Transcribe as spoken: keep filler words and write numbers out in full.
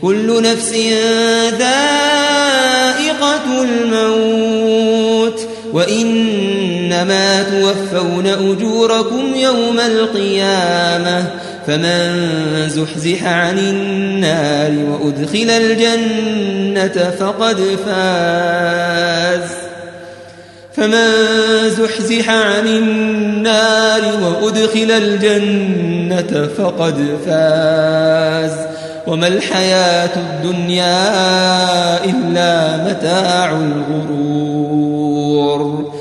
كل نفس ذائقة الموت وإنما توفون أجوركم يوم القيامة فمن زحزح عن النار وأدخل الجنة فقد فاز فمن زحزح عن النار وأدخل الجنة فقد فاز وما الحياة الدنيا إلا متاع الغرور